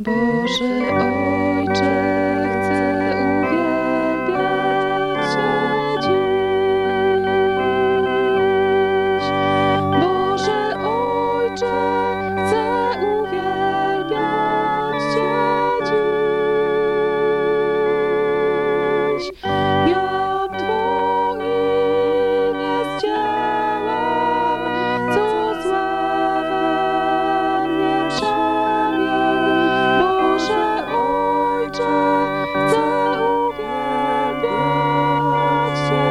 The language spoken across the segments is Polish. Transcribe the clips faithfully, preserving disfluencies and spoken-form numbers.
Boże Ojcze, chcę uwielbiać Cię dziś. Boże Ojcze, chcę uwielbiać Cię dziś. Ja Twoje imię zdzielam, co złe we mnie przemień. Boże Ojcze, chcę uwielbiać Cię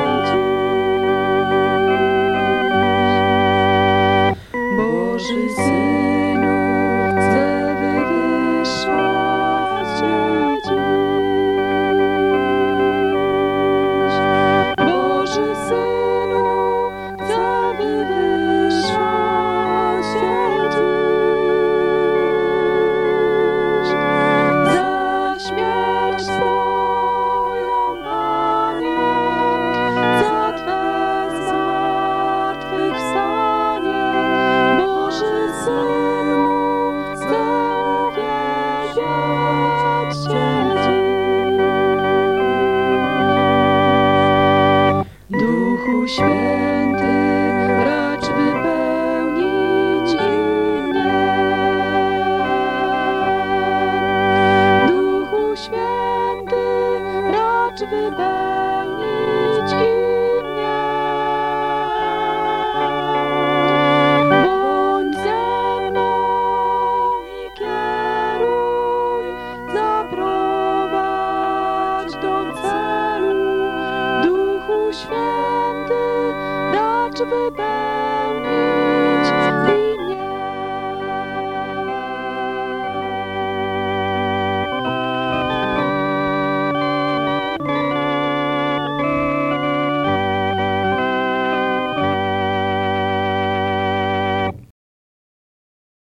dziś. Boży Synu, chcę wywyższać Cię dziś. Boży Synu, chcę wywyższać Cię dziś. Za śmierć Twoją, Panie, za Twe zmartwychwstanie. Boży Synu, chcę uwielbiać Cię dziś. Duchu Święty, racz wypełnić i mnie. Duchu Święty, racz wypełnić i mnie. Bądź ze mną i kieruj, zaprowadź do celu. Duchu Święty, racz wypełnić